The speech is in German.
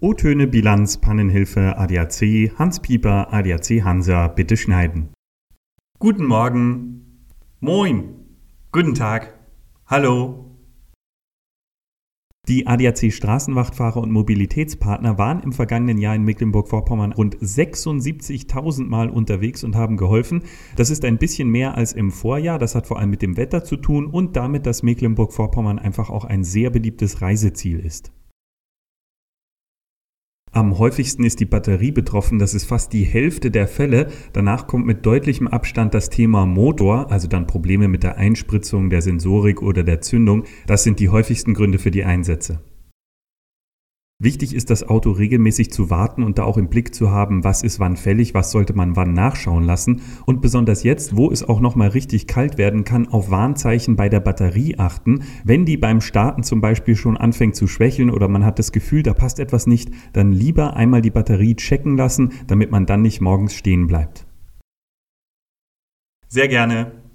O-Töne, Bilanz, Pannenhilfe, ADAC, Hans Pieper, ADAC Hansa, bitte schneiden. Guten Morgen. Moin. Guten Tag. Hallo. Die ADAC-Straßenwachtfahrer und Mobilitätspartner waren im vergangenen Jahr in Mecklenburg-Vorpommern rund 76.000 Mal unterwegs und haben geholfen. Das ist ein bisschen mehr als im Vorjahr. Das hat vor allem mit dem Wetter zu tun und damit, dass Mecklenburg-Vorpommern einfach auch ein sehr beliebtes Reiseziel ist. Am häufigsten ist die Batterie betroffen, das ist fast die Hälfte der Fälle. Danach kommt mit deutlichem Abstand das Thema Motor, also dann Probleme mit der Einspritzung, der Sensorik oder der Zündung. Das sind die häufigsten Gründe für die Einsätze. Wichtig ist, das Auto regelmäßig zu warten und da auch im Blick zu haben, was ist wann fällig, was sollte man wann nachschauen lassen und besonders jetzt, wo es auch nochmal richtig kalt werden kann, auf Warnzeichen bei der Batterie achten. Wenn die beim Starten zum Beispiel schon anfängt zu schwächeln oder man hat das Gefühl, da passt etwas nicht, dann lieber einmal die Batterie checken lassen, damit man dann nicht morgens stehen bleibt. Sehr gerne.